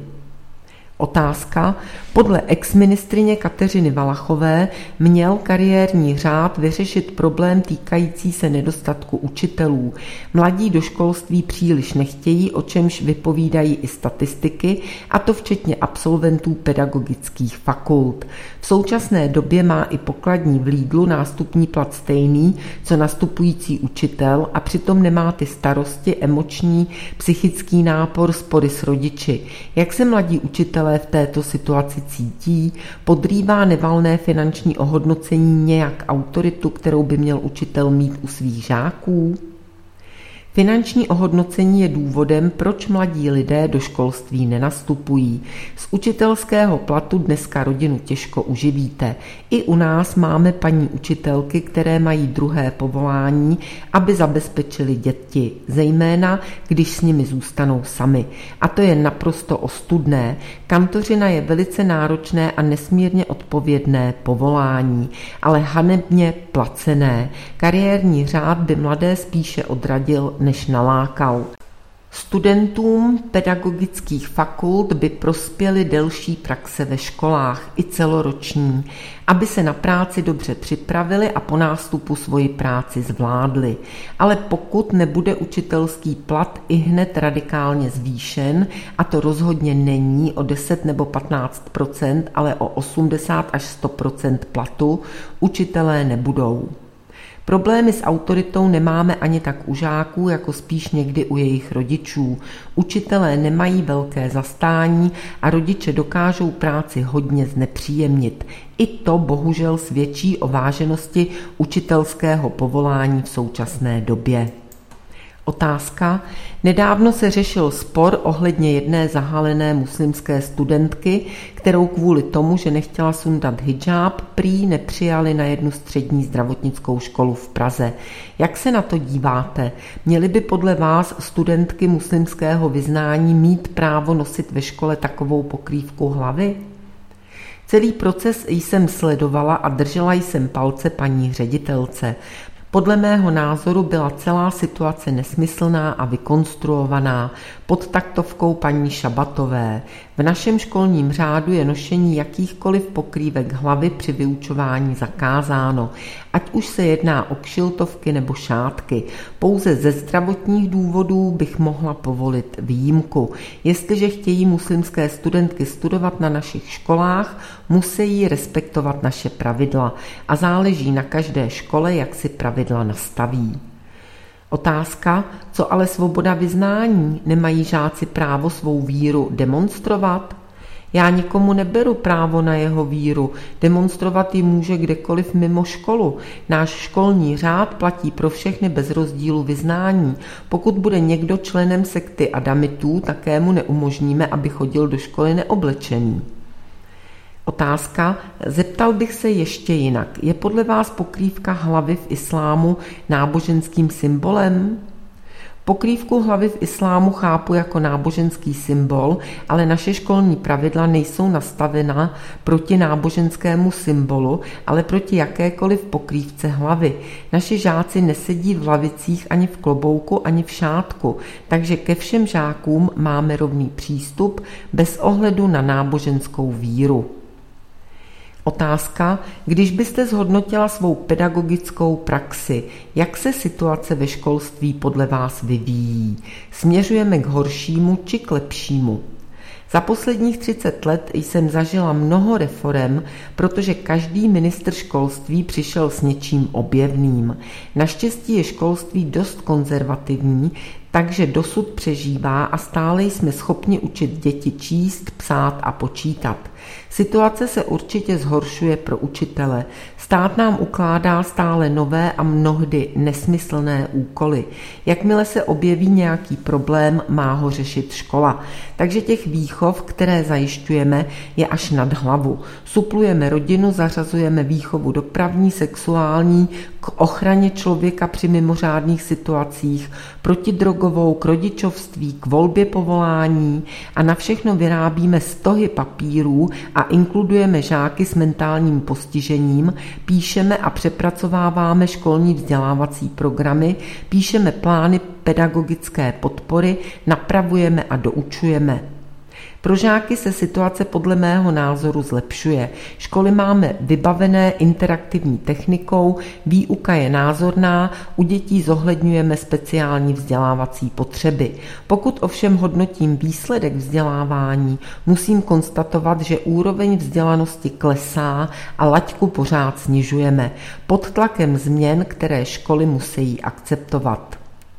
Otázka. Podle exministryně Kateřiny Valachové měl kariérní řád vyřešit problém týkající se nedostatku učitelů. Mladí do školství příliš nechtějí, o čemž vypovídají i statistiky, a to včetně absolventů pedagogických fakult. V současné době má i pokladní v Lidlu nástupní plat stejný, co nastupující učitel, a přitom nemá ty starosti, emoční, psychický nápor, spory s rodiči. Jak se mladí učitelé učitelé v této situaci cítí? Podrývá nevalné finanční ohodnocení nějak autoritu, kterou by měl učitel mít u svých žáků? Finanční ohodnocení je důvodem, proč mladí lidé do školství nenastupují. Z učitelského platu dneska rodinu těžko uživíte. I u nás máme paní učitelky, které mají druhé povolání, aby zabezpečili děti, zejména když s nimi zůstanou sami. A to je naprosto ostudné. Kantořina je velice náročné a nesmírně odpovědné povolání, ale hanebně placené. Kariérní řád by mladé spíše odradil, než nalákal. Studentům pedagogických fakult by prospěly delší praxe ve školách, i celoroční, aby se na práci dobře připravili a po nástupu svoji práci zvládli. Ale pokud nebude učitelský plat i hned radikálně zvýšen, a to rozhodně není o deset nebo patnáct procent, ale o osmdesát až sto procent platu, učitelé nebudou. Problémy s autoritou nemáme ani tak u žáků, jako spíš někdy u jejich rodičů. Učitelé nemají velké zastání a rodiče dokážou práci hodně znepříjemnit. I to bohužel svědčí o váženosti učitelského povolání v současné době. Otázka. Nedávno se řešil spor ohledně jedné zahalené muslimské studentky, kterou kvůli tomu, že nechtěla sundat hidžáb, prý nepřijali na jednu střední zdravotnickou školu v Praze. Jak se na to díváte? Měly by podle vás studentky muslimského vyznání mít právo nosit ve škole takovou pokrývku hlavy? Celý proces jsem sledovala a držela jsem palce paní ředitelce. Podle mého názoru byla celá situace nesmyslná a vykonstruovaná pod taktovkou paní Šabatové. V našem školním řádu je nošení jakýchkoliv pokrývek hlavy při vyučování zakázáno, ať už se jedná o kšiltovky nebo šátky. Pouze ze zdravotních důvodů bych mohla povolit výjimku. Jestliže chtějí muslimské studentky studovat na našich školách, musí respektovat naše pravidla a záleží na každé škole, jak si pravidla nastaví. Otázka, co ale svoboda vyznání? Nemají žáci právo svou víru demonstrovat? Já nikomu neberu právo na jeho víru, demonstrovat ji může kdekoliv mimo školu. Náš školní řád platí pro všechny bez rozdílu vyznání. Pokud bude někdo členem sekty adamitů, také mu neumožníme, aby chodil do školy neoblečený. Otázka. Zeptal bych se ještě jinak. Je podle vás pokrývka hlavy v islámu náboženským symbolem? Pokrývku hlavy v islámu chápu jako náboženský symbol, ale naše školní pravidla nejsou nastavena proti náboženskému symbolu, ale proti jakékoliv pokrývce hlavy. Naši žáci nesedí v lavicích ani v klobouku, ani v šátku, takže ke všem žákům máme rovný přístup bez ohledu na náboženskou víru. Otázka, když byste zhodnotila svou pedagogickou praxi, jak se situace ve školství podle vás vyvíjí? Směřujeme k horšímu či k lepšímu? Za posledních třicet let jsem zažila mnoho reforem, protože každý ministr školství přišel s něčím objevným. Naštěstí je školství dost konzervativní, takže dosud přežívá a stále jsme schopni učit děti číst, psát a počítat. Situace se určitě zhoršuje pro učitele. Stát nám ukládá stále nové a mnohdy nesmyslné úkoly. Jakmile se objeví nějaký problém, má ho řešit škola. Takže těch výchov, které zajišťujeme, je až nad hlavu. Suplujeme rodinu, zařazujeme výchovu dopravní, sexuální, k ochraně člověka při mimořádných situacích, protidrogovou, k rodičovství, k volbě povolání a na všechno vyrábíme stohy papírů a inkludujeme žáky s mentálním postižením, píšeme a přepracováváme školní vzdělávací programy, píšeme plány pedagogické podpory, napravujeme a doučujeme. Pro žáky se situace podle mého názoru zlepšuje. Školy máme vybavené interaktivní technikou, výuka je názorná, u dětí zohledňujeme speciální vzdělávací potřeby. Pokud ovšem hodnotím výsledek vzdělávání, musím konstatovat, že úroveň vzdělanosti klesá a laťku pořád snižujeme pod tlakem změn, které školy musí akceptovat.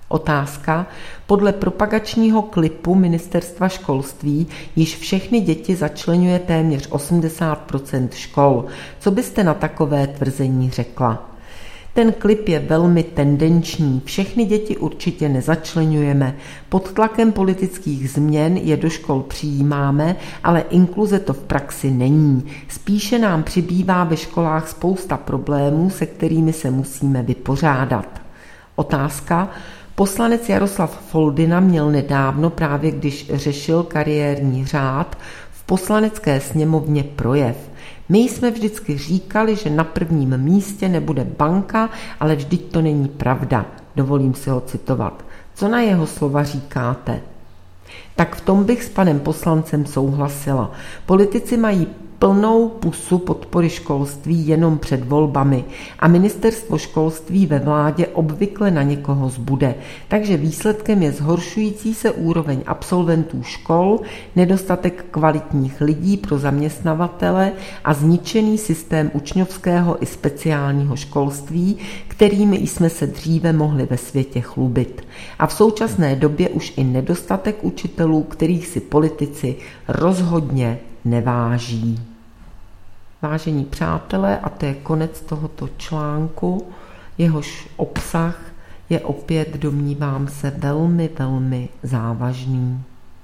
Otázka. Podle propagačního klipu Ministerstva školství již všechny děti začleňuje téměř osmdesát procent škol. Co byste na takové tvrzení řekla? Ten klip je velmi tendenční, všechny děti určitě nezačleňujeme. Pod tlakem politických změn je do škol přijímáme, ale inkluze to v praxi není. Spíše nám přibývá ve školách spousta problémů, se kterými se musíme vypořádat. Otázka. Poslanec Jaroslav Foldyna měl nedávno, právě když řešil kariérní řád, v poslanecké sněmovně projev. My jsme vždycky říkali, že na prvním místě nebude banka, ale vždyť to není pravda. Dovolím si ho citovat. Co na jeho slova říkáte? Tak v tom bych s panem poslancem souhlasila. Politici mají plnou pusu podpory školství jenom před volbami a ministerstvo školství ve vládě obvykle na někoho zbude. Takže výsledkem je zhoršující se úroveň absolventů škol, nedostatek kvalitních lidí pro zaměstnavatele a zničený systém učňovského i speciálního školství, kterými jsme se dříve mohli ve světě chlubit. A v současné době už i nedostatek učitelů, kterých si politici rozhodně neváží. Vážení přátelé, a to je konec tohoto článku, jehož obsah je opět, domnívám se, velmi, velmi závažný.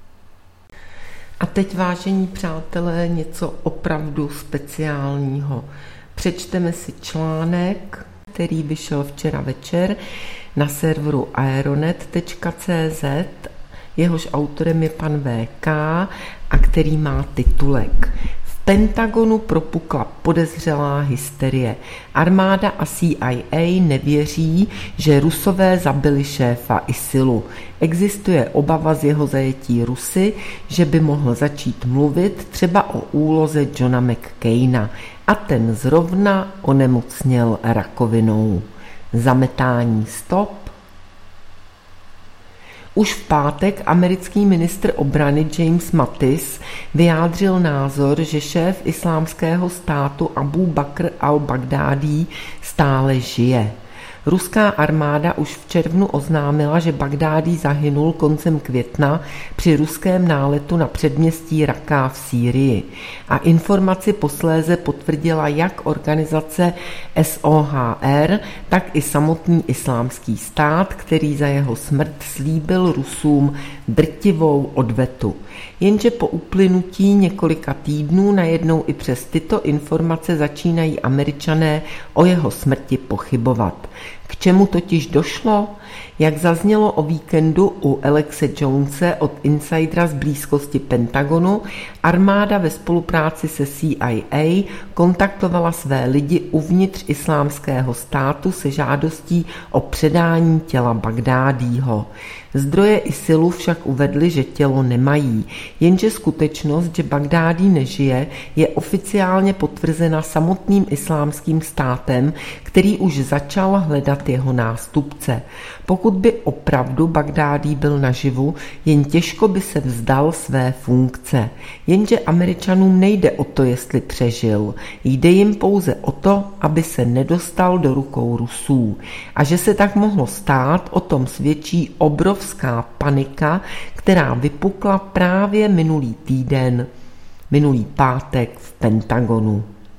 A teď, vážení přátelé, něco opravdu speciálního. Přečteme si článek, který vyšel včera večer na serveru aeronet tečka cé zet, jehož autorem je pan vé ká a který má titulek V Pentagonu propukla podezřelá hysterie. Armáda a C I A nevěří, že Rusové zabili šéfa ISILu. Existuje obava z jeho zajetí Rusy, že by mohl začít mluvit třeba o úloze Johna McCaina. A ten zrovna onemocněl rakovinou. Zametání stop. Už v pátek americký ministr obrany James Mattis vyjádřil názor, že šéf islámského státu Abu Bakr al-Baghdádí stále žije. Ruská armáda už v červnu oznámila, že Bagdádí zahynul koncem května při ruském náletu na předměstí Raká v Sýrii. A informaci posléze potvrdila jak organizace S O H R, tak i samotný islámský stát, který za jeho smrt slíbil Rusům drtivou odvetu. Jenže po uplynutí několika týdnů najednou i přes tyto informace začínají Američané o jeho smrti pochybovat. K čemu totiž došlo? Jak zaznělo o víkendu u Alexe Jonese od insidera z blízkosti Pentagonu, armáda ve spolupráci se C I A kontaktovala své lidi uvnitř islámského státu se žádostí o předání těla Bagdádího. Zdroje ISILu však uvedly, že tělo nemají, jenže skutečnost, že Bagdádí nežije, je oficiálně potvrzena samotným islámským státem, který už začal hledat jeho nástupce. Pokud by opravdu Bagdádí byl naživu, jen těžko by se vzdal své funkce. Jenže Američanům nejde o to, jestli přežil. Jde jim pouze o to, aby se nedostal do rukou Rusů. A že se tak mohlo stát, o tom svědčí obrovská panika, která vypukla právě minulý týden, minulý pátek v Pentagonu.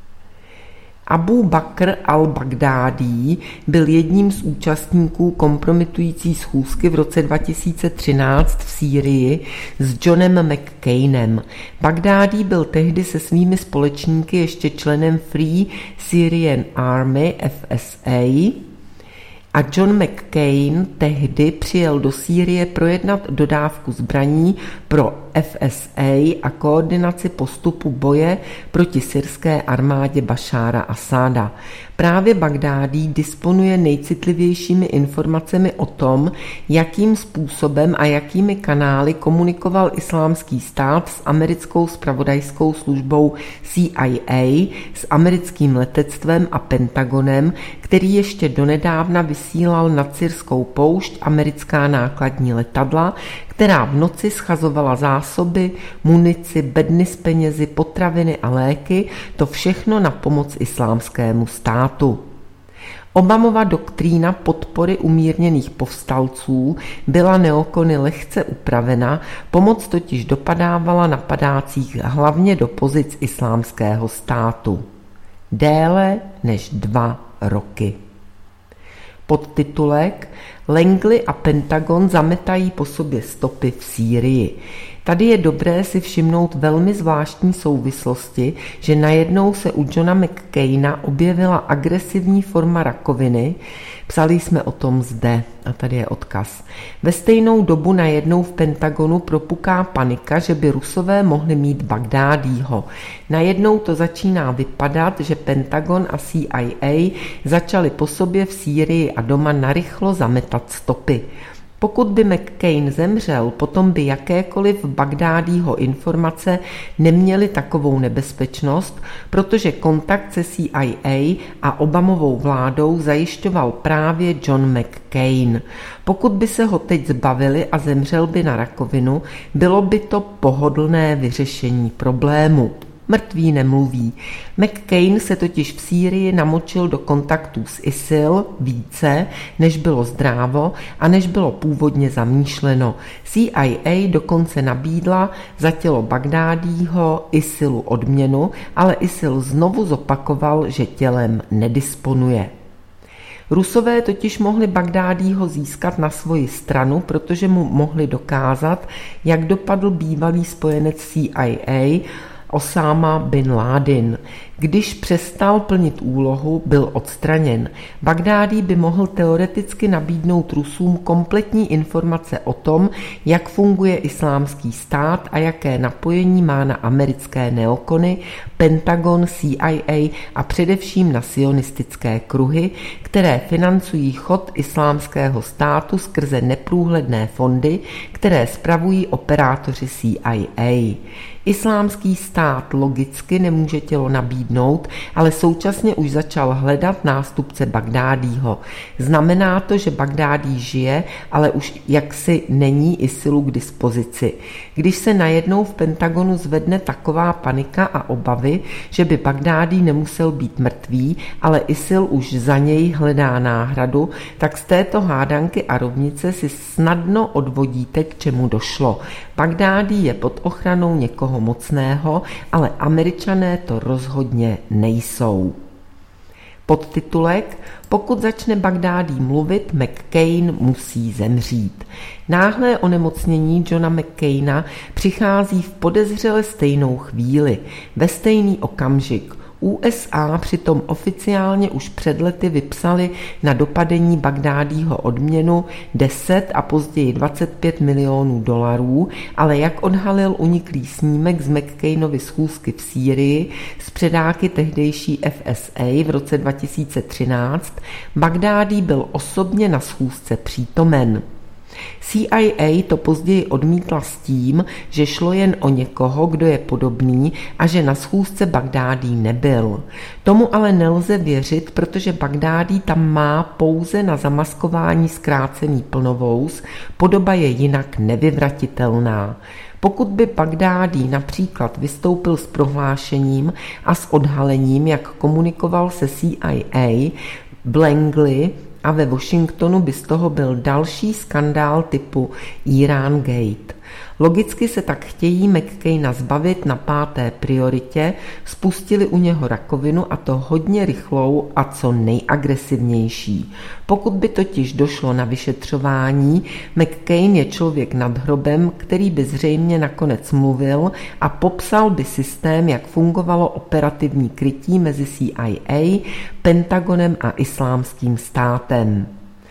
Abu Bakr al-Baghdádí byl jedním z účastníků kompromitující schůzky v roce dva tisíce třináct v Sýrii s Johnem McCainem. Baghdádí byl tehdy se svými společníky ještě členem Free Syrian Army F S A a John McCain tehdy přijel do Sýrie projednat dodávku zbraní pro F S A a koordinaci postupu boje proti syrské armádě Bašára Asáda. Právě Bagdádí disponuje nejcitlivějšími informacemi o tom, jakým způsobem a jakými kanály komunikoval islámský stát s americkou zpravodajskou službou C I A, s americkým letectvem a Pentagonem, který ještě donedávna vysílal nad syrskou poušť americká nákladní letadla, která v noci schazovala zásoby, munici, bedny s penězi, potraviny a léky, to všechno na pomoc islámskému státu. Obamova doktrína podpory umírněných povstalců byla neokony lehce upravena, pomoc totiž dopadávala napadácích hlavně do pozic islámského státu. Déle než dva roky. Podtitulek Langley a Pentagon zametají po sobě stopy v Sýrii. Tady je dobré si všimnout velmi zvláštní souvislosti, že najednou se u Johna McCaina objevila agresivní forma rakoviny. Psali jsme o tom zde, a tady je odkaz. Ve stejnou dobu najednou v Pentagonu propuká panika, že by Rusové mohli mít Bagdádího. Najednou to začíná vypadat, že Pentagon a C I A začali po sobě v Sýrii a doma narychlo zametat stopy. Pokud by McCain zemřel, potom by jakékoliv Bagdádího informace neměly takovou nebezpečnost, protože kontakt se C I A a Obamovou vládou zajišťoval právě John McCain. Pokud by se ho teď zbavili a zemřel by na rakovinu, bylo by to pohodlné vyřešení problému. Mrtví nemluví. McCain se totiž v Sýrii namočil do kontaktů s I S I L více, než bylo zdrávo a než bylo původně zamýšleno. C I A dokonce nabídla za tělo Bagdádího I S I Lu odměnu, ale I S I L znovu zopakoval, že tělem nedisponuje. Rusové totiž mohli Bagdádího získat na svoji stranu, protože mu mohli dokázat, jak dopadl bývalý spojenec C I A Osáma bin Ládin. Když přestal plnit úlohu, byl odstraněn. Bagdádí by mohl teoreticky nabídnout Rusům kompletní informace o tom, jak funguje islámský stát a jaké napojení má na americké neokony, Pentagon, C I A a především na sionistické kruhy, které financují chod islámského státu skrze neprůhledné fondy, které spravují operátoři C I A. Islámský stát logicky nemůže tělo nabídnout, ale současně už začal hledat nástupce Bagdádího. Znamená to, že Bagdádí žije, ale už jaksi není I S I Lu k dispozici. Když se najednou v Pentagonu zvedne taková panika a obavy, že by Bagdádí nemusel být mrtvý, ale I S I L už za něj hledá náhradu, tak z této hádanky a rovnice si snadno odvodíte, k čemu došlo. Bagdádí je pod ochranou někoho mocného, ale Američané to rozhodně nejsou. Podtitulek Pokud začne Bagdádí mluvit, McCain musí zemřít. Náhlé onemocnění Johna McCaina přichází v podezřele stejnou chvíli, ve stejný okamžik. U S A přitom oficiálně už před lety vypsali na dopadení Bagdádího odměnu deset a později dvacet pět milionů dolarů, ale jak odhalil uniklý snímek z McCainovy schůzky v Sýrii s předáky tehdejší F S A v roce dva tisíce třináct, Bagdádí byl osobně na schůzce přítomen. C I A to později odmítla s tím, že šlo jen o někoho, kdo je podobný a že na schůzce Bagdádí nebyl. Tomu ale nelze věřit, protože Bagdádí tam má pouze na zamaskování zkrácený plnovous, podoba je jinak nevyvratitelná. Pokud by Bagdádí například vystoupil s prohlášením a s odhalením, jak komunikoval se C I A v Langley, a ve Washingtonu by z toho byl další skandál typu Iran Gate. Logicky se tak chtějí McCaina zbavit na páté prioritě, spustili u něho rakovinu a to hodně rychlou a co nejagresivnější. Pokud by totiž došlo na vyšetřování, McCain je člověk nad hrobem, který by zřejmě nakonec mluvil a popsal by systém, jak fungovalo operativní krytí mezi C I A, Pentagonem a islámským státem.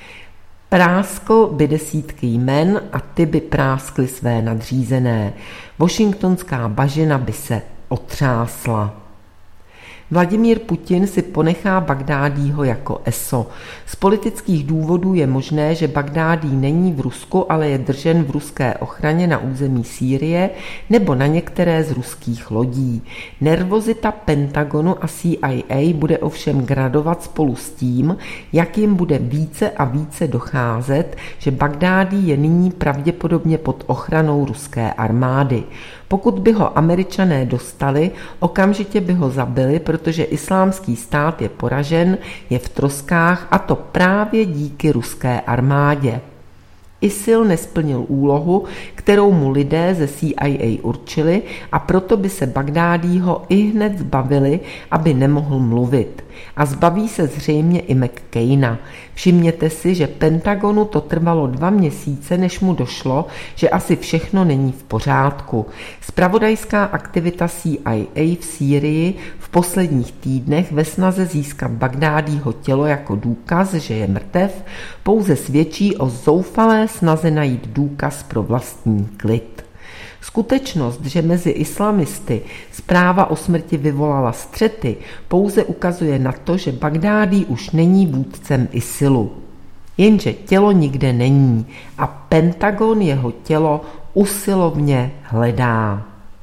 Práskl by desítky jmen a ty by práskly své nadřízené. Washingtonská bažina by se otřásla. Vladimír Putin si ponechá Bagdádího jako eso. Z politických důvodů je možné, že Bagdádí není v Rusku, ale je držen v ruské ochraně na území Sýrie nebo na některé z ruských lodí. Nervozita Pentagonu a C I A bude ovšem gradovat spolu s tím, jak jim bude více a více docházet, že Bagdádí je nyní pravděpodobně pod ochranou ruské armády. Pokud by ho Američané dostali, okamžitě by ho zabili, protože Islámský stát je poražen, je v troskách, a to právě díky ruské armádě. ISIL nesplnil úlohu, kterou mu lidé ze C I A určili, a proto by se Bagdádího ihned zbavili, aby nemohl mluvit. A zbaví se zřejmě i McCaina. Všimněte si, že Pentagonu to trvalo dva měsíce, než mu došlo, že asi všechno není v pořádku. Zpravodajská aktivita C I A v Sýrii v posledních týdnech ve snaze získat Bagdádího tělo jako důkaz, že je mrtev, pouze svědčí o zoufalé snaze najít důkaz pro vlastní klid. Skutečnost, že mezi islamisty zpráva o smrti vyvolala střety, pouze ukazuje na to, že Bagdádí už není vůdcem ISILu. Jenže tělo nikde není a Pentagon jeho tělo usilovně hledá.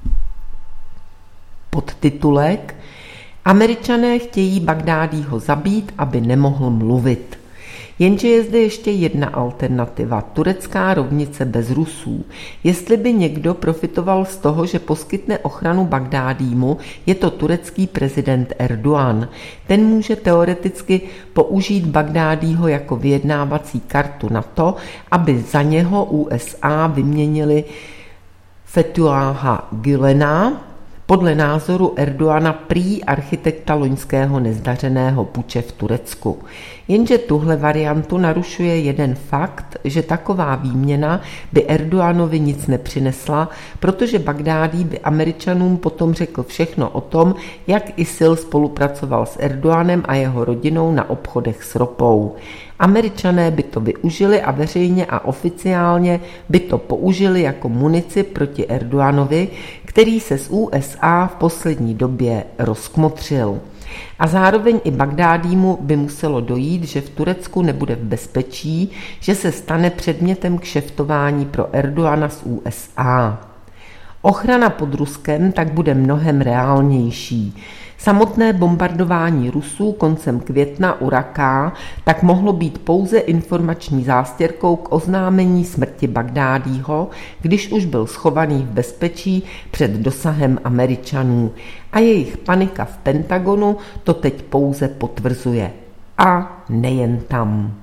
Podtitulek: Američané chtějí Bagdádího zabít, aby nemohl mluvit. Jenže je zde ještě jedna alternativa, turecká rovnice bez Rusů. Jestli by někdo profitoval z toho, že poskytne ochranu Bagdádímu, je to turecký prezident Erdogan. Ten může teoreticky použít Bagdádího jako vyjednávací kartu na to, aby za něho U S A vyměnili Fethullaha Gülena, podle názoru Erdogana prý architekta loňského nezdařeného puče v Turecku. Jenže tuhle variantu narušuje jeden fakt, že taková výměna by Erdoganovi nic nepřinesla, protože Bagdádí by Američanům potom řekl všechno o tom, jak ISIL spolupracoval s Erdoganem a jeho rodinou na obchodech s ropou. Američané by to využili a veřejně a oficiálně by to použili jako munici proti Erdoganovi, který se z U S A v poslední době rozkmotřil. A zároveň i Bagdádímu by muselo dojít, že v Turecku nebude v bezpečí, že se stane předmětem kšeftování pro Erdogana z U S A. Ochrana pod Ruskem tak bude mnohem reálnější. Samotné bombardování Rusů koncem května u Raká tak mohlo být pouze informační zástěrkou k oznámení smrti Bagdádího, když už byl schovaný v bezpečí před dosahem Američanů. A jejich panika v Pentagonu to teď pouze potvrzuje. A nejen tam.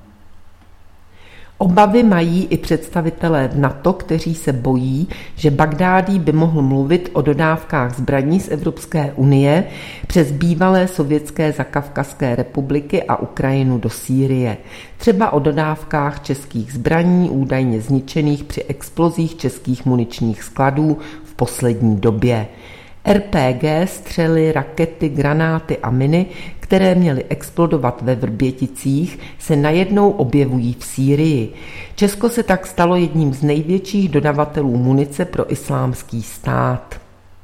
Obavy mají i představitelé v NATO, kteří se bojí, že Bagdádí by mohl mluvit o dodávkách zbraní z Evropské unie přes bývalé sovětské zakavkazské republiky a Ukrajinu do Sýrie. Třeba o dodávkách českých zbraní údajně zničených při explozích českých muničních skladů v poslední době. R P G, střely, rakety, granáty a miny, které měly explodovat ve Vrběticích, se najednou objevují v Sýrii. Česko se tak stalo jedním z největších dodavatelů munice pro Islámský stát.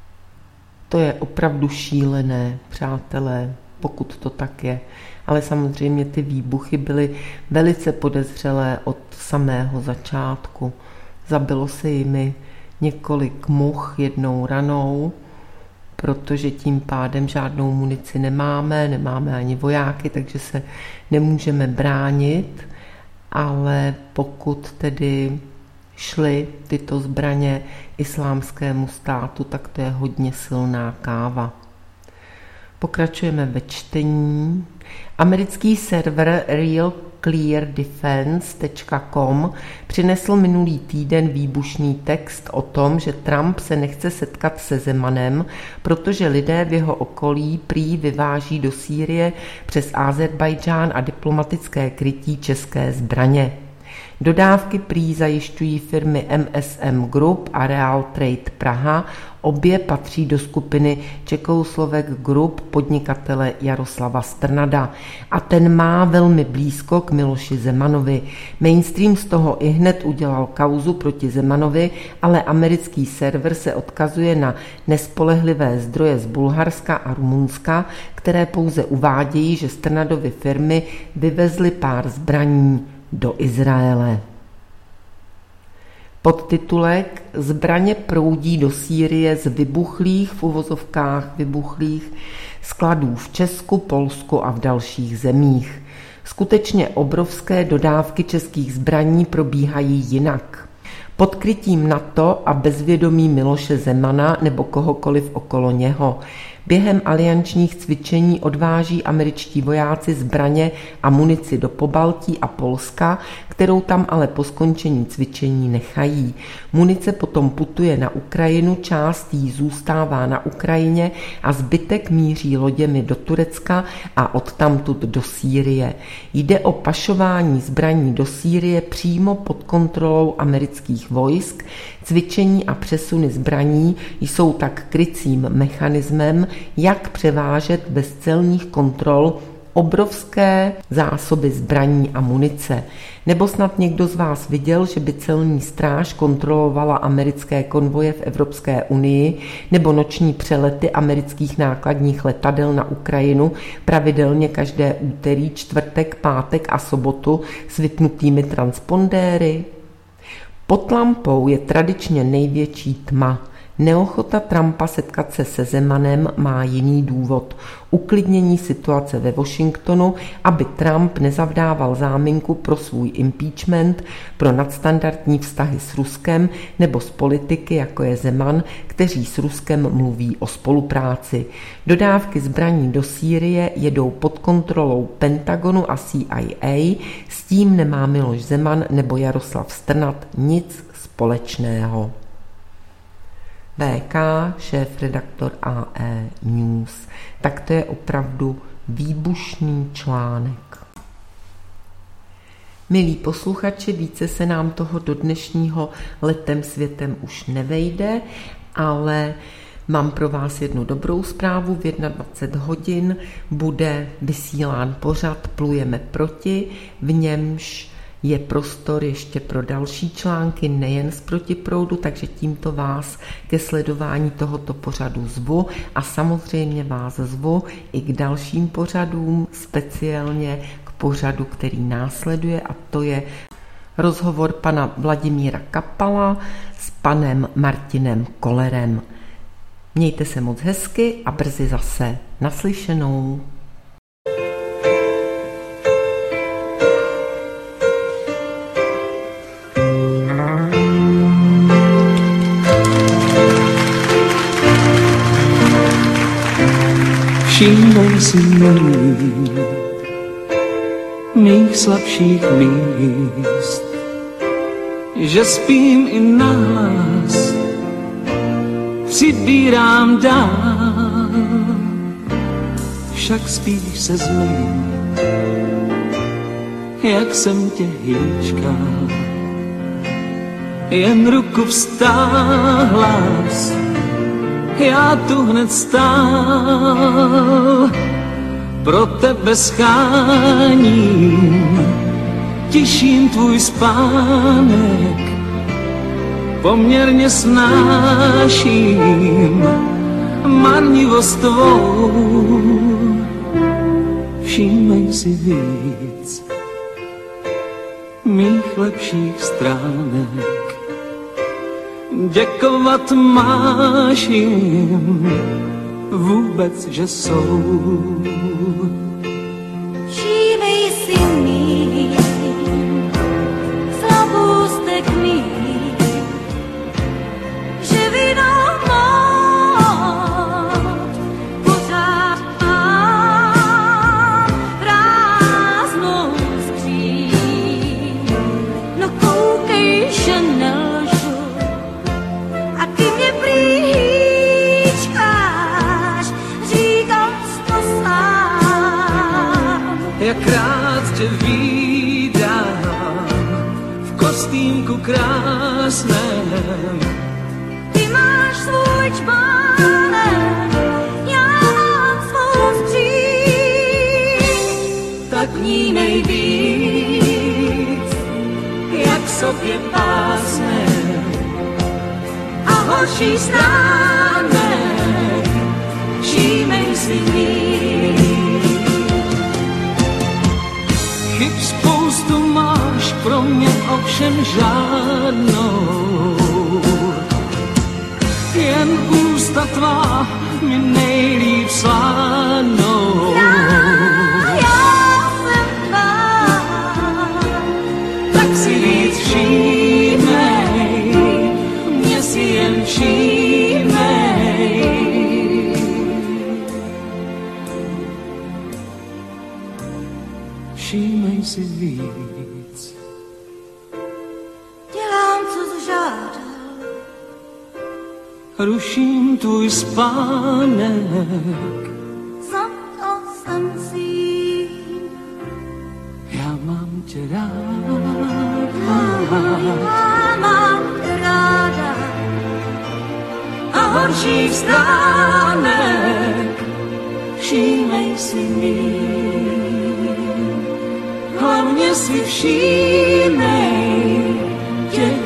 To je opravdu šílené, přátelé, pokud to tak je. Ale samozřejmě ty výbuchy byly velice podezřelé od samého začátku. Zabilo se jimi několik much jednou ranou, protože tím pádem žádnou munici nemáme, nemáme ani vojáky, takže se nemůžeme bránit, ale pokud tedy šly tyto zbraně Islámskému státu, tak to je hodně silná káva. Pokračujeme ve čtení. Americký server real clear defense tečka com přinesl minulý týden výbušný text o tom, že Trump se nechce setkat se Zemanem, protože lidé v jeho okolí prý vyváží do Sýrie přes Ázerbájdžán a diplomatické krytí české zbraně. Dodávky prý zajišťují firmy M S M Group a Real Trade Praha, obě patří do skupiny Čekouslovek Group podnikatele Jaroslava Strnada a ten má velmi blízko k Miloši Zemanovi. Mainstream z toho i hned udělal kauzu proti Zemanovi, ale americký server se odkazuje na nespolehlivé zdroje z Bulharska a Rumunska, které pouze uvádějí, že Strnadovy firmy vyvezly pár zbraní do Izraele. Podtitulek: Zbraně proudí do Sýrie z vybuchlých, v uvozovkách vybuchlých, skladů v Česku, Polsku a v dalších zemích. Skutečně obrovské dodávky českých zbraní probíhají jinak. pod krytím NATO a bezvědomí Miloše Zemana nebo kohokoliv okolo něho. Během aliančních cvičení odváží američtí vojáci zbraně a munici do Pobaltí a Polska, kterou tam ale po skončení cvičení nechají. Munice potom putuje na Ukrajinu, část jí zůstává na Ukrajině a zbytek míří loděmi do Turecka a odtamtud do Sýrie. Jde o pašování zbraní do Sýrie přímo pod kontrolou amerických vojsk. Cvičení a přesuny zbraní jsou tak krycím mechanismem, jak převážet bez celních kontrol obrovské zásoby zbraní a munice. Nebo snad někdo z vás viděl, že by celní stráž kontrolovala americké konvoje v Evropské unii nebo noční přelety amerických nákladních letadel na Ukrajinu pravidelně každé úterý, čtvrtek, pátek a sobotu s vypnutými transpondéry? Pod lampou je tradičně největší tma. Neochota Trumpa setkat se se Zemanem má jiný důvod. Uklidnění situace ve Washingtonu, aby Trump nezavdával záminku pro svůj impeachment, pro nadstandardní vztahy s Ruskem nebo s politiky, jako je Zeman, kteří s Ruskem mluví o spolupráci. Dodávky zbraní do Sýrie jedou pod kontrolou Pentagonu a C I A, s tím nemá Miloš Zeman nebo Jaroslav Strnad nic společného. bé ká, šéfredaktor A E News. Tak to je opravdu výbušný článek. Milí posluchači, více se nám toho do dnešního Letem světem už nevejde, ale mám pro vás jednu dobrou zprávu. V dvacet jedna hodin bude vysílán pořad Plujeme proti, v němž je prostor ještě pro další články, nejen z Protiproudu, takže tímto vás ke sledování tohoto pořadu zvu a samozřejmě vás zvu i k dalším pořadům, speciálně k pořadu, který následuje, a to je rozhovor pana Vladimíra Kapala s panem Martinem Kollerem. Mějte se moc hezky a brzy zase naslyšenou. Všímej si mých, mých slabších míst, že spím i nahlas, přibírám dál, však spíš se zmím, jak jsem tě hýčkal, jen ruku vztáhla, já tu hned stál, pro tebe scháním, tiším tvůj spánek, poměrně snáším marnivost tvou. Všímej si víc mých lepších stránek, děkovat máš jim vůbec, že jsou. Všímej si mých slabůstek mých, že vinou moc pořád mám prázdnou skříň. No koukej, že nelžu, jak rád tě vídám v kostýmku krásném. Ty máš svůj čbánek, já mám svou skříň. Tak vnímej víc, jak sobě pásnem A horší stránek všímej si víc. Chyb spoustu máš, pro mě ovšem žádnou. Jen ústa tvá mi nejlíp sládnou. Já, já jsem tvá, Tak si víc všímej všímej si víc. Dělám, co žádá. Ruším tvůj spánek. Za to jsem si. Já mám tě rád. Já mám tě ráda. A horších stránek všímej si mým. Hlavně si všímej těch